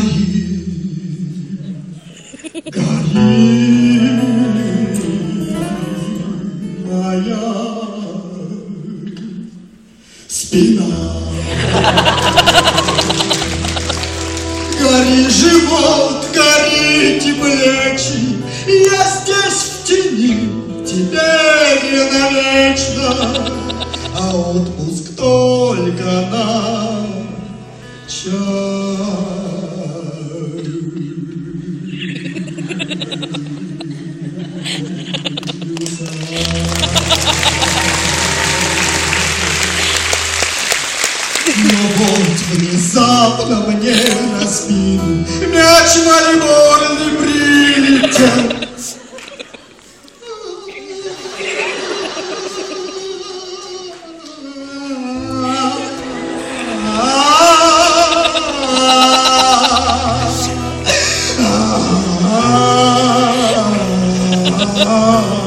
гори, моя спина. Гори, живот, горите плечи, я здесь в тени, теперь навечно, а отпуск только на чай. Но вот внезапно мне на спину мяч волейбольный прилетел. Ah